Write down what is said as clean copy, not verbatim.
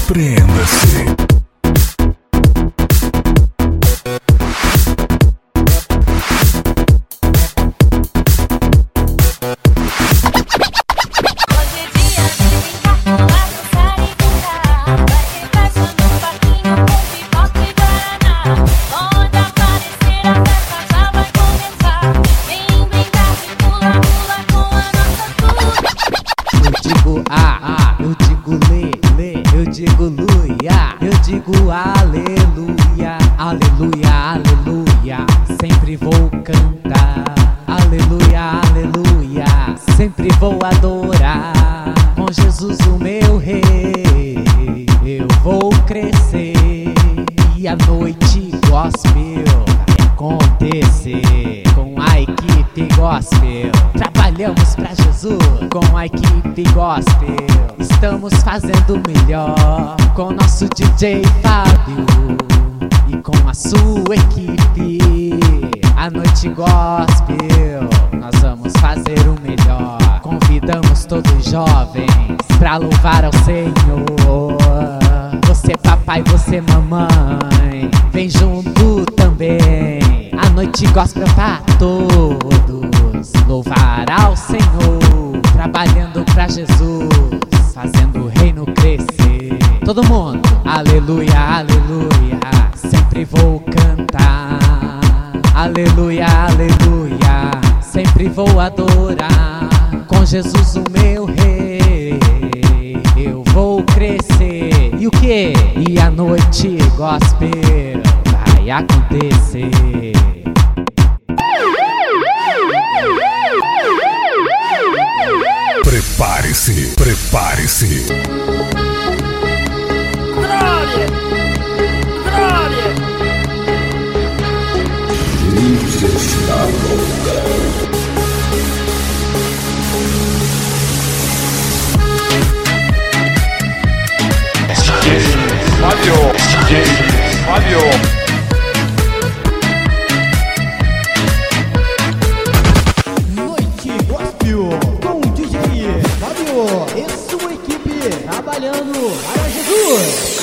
Surpreenda-se. Eu digo lê, eu digo luia, eu digo aleluia, aleluia, aleluia, sempre vou cantar, aleluia, aleluia, sempre vou adorar, com Jesus o meu rei, eu vou crescer, e a noite gospel vai acontecer, com a equipe gospel, trabalhamos pra Jesus, com a equipe gospel, estamos fazendo melhor, com nosso DJ Fábio, e com a sua equipe, a noite gospel, nós vamos fazer o melhor, convidamos todos os jovens pra louvar ao Senhor, você papai, você mamãe, vem junto também, a noite gospel pra todos, louvar ao Senhor, trabalhando pra Jesus, fazendo o reino crescer. Todo mundo, aleluia, aleluia, sempre vou cantar, aleluia, aleluia, sempre vou adorar, com Jesus o meu rei, eu vou crescer. E o que? E a noite gospel vai acontecer. Prepare-se, prepare-se. Glória! Glória! Deus está louca. Fábio. Noite Gospel com DJ Fábio e sua equipe trabalhando para Jesus.